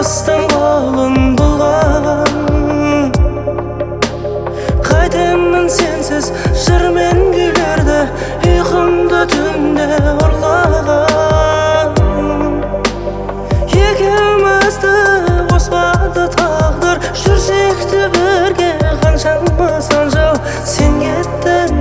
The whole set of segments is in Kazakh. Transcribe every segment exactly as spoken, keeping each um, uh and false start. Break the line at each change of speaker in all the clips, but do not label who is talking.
достың қолын бұлғаған. Қайтемін сенсіз жыр мен күйлерді, ұйқымды түнде ұрлаған. Екеумізді қоспады тағдыр, жүрсек те бірге қаншама сан жыл сен кеттің.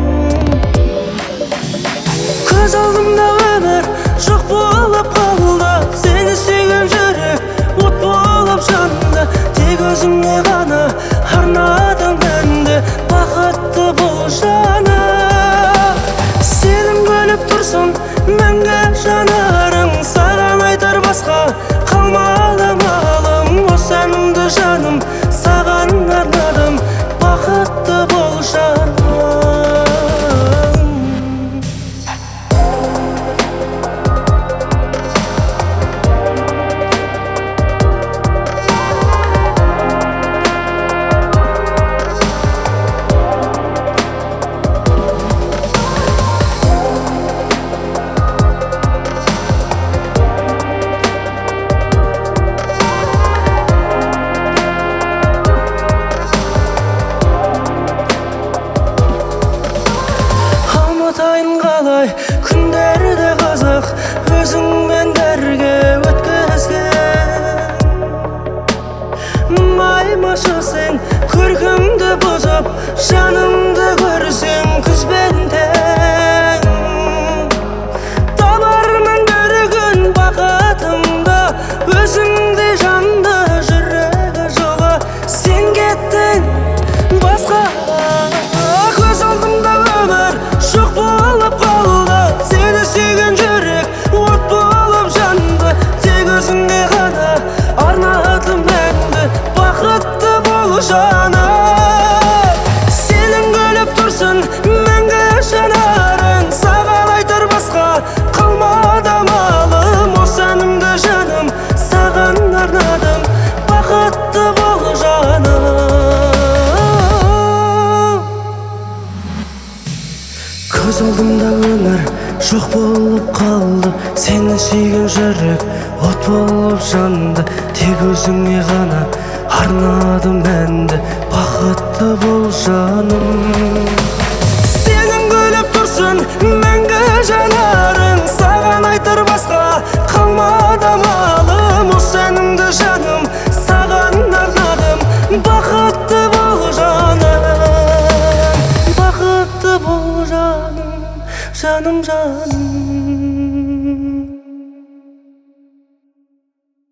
Көз алдымда өмір жоқ болып қалды, сені сүйген жүрек от болып жанды. Тек өзіңе ғана арнадым әнді, бақытты бол жаным. Сенің күліп тұрсын мәңгі жанарың, саған айтар басқа қалмады малым. Осы әнімді жаным саған арнадым, бақытты бол жаным. Ұмытайын қалай күндерді қызық, өзіңмен бірге өткізген. Маймашы сен көркіңді бұзып, жанымды көрсең күзбен тең. Табармын бір күн бақытымды, өзіңде жанды жүрегі жылы. Сен кеттің басқа, көз алдымда өмір жоқ болып қалды, сені сүйген жүрек от болып жанды. Тек өзіңе ғана арнадым әнді, бақытты бол жаным. Сенің күліп тұрсын мәңгі жанарың, саған айтар басқа қалмады малым. Осы әнімді жаным саған арнадым, бақытты бол жаным. Көз алдымда өмір жоқ болып қалды, сені сүйген жүрек от болып жанды. Тек өзіңе ғана арнадым әнді, бақытты бол жаным. Сенің күліп тұрсын мәңгі жанарың, саған айтар басқа қалмады малым. Осы әнімді жаным саған арнадым, бақытты бол жаным. Бақытты бол жаным, жаным жаным.